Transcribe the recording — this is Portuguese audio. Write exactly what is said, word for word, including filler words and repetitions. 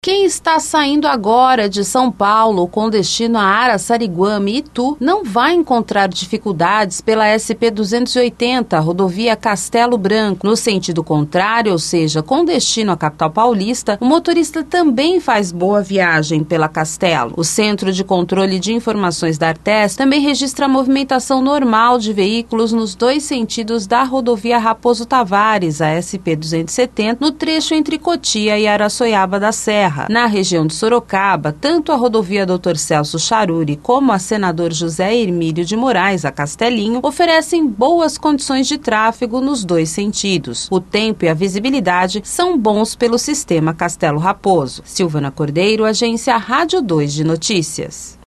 Quem está saindo agora de São Paulo com destino a Araçariguama e Itu não vai encontrar dificuldades pela S P duzentos e oitenta, rodovia Castelo Branco. No sentido contrário, ou seja, com destino à capital paulista, o motorista também faz boa viagem pela Castelo. O Centro de Controle de Informações da Artes também registra a movimentação normal de veículos nos dois sentidos da rodovia Raposo Tavares, a S P duzentos e setenta, no trecho entre Cotia e Araçoiaba da Serra. Na região de Sorocaba, tanto a rodovia doutor Celso Charuri como a Senador José Hermílio de Moraes, a Castelinho, oferecem boas condições de tráfego nos dois sentidos. O tempo e a visibilidade são bons pelo sistema Castelo Raposo. Silvana Cordeiro, Agência Rádio dois de Notícias.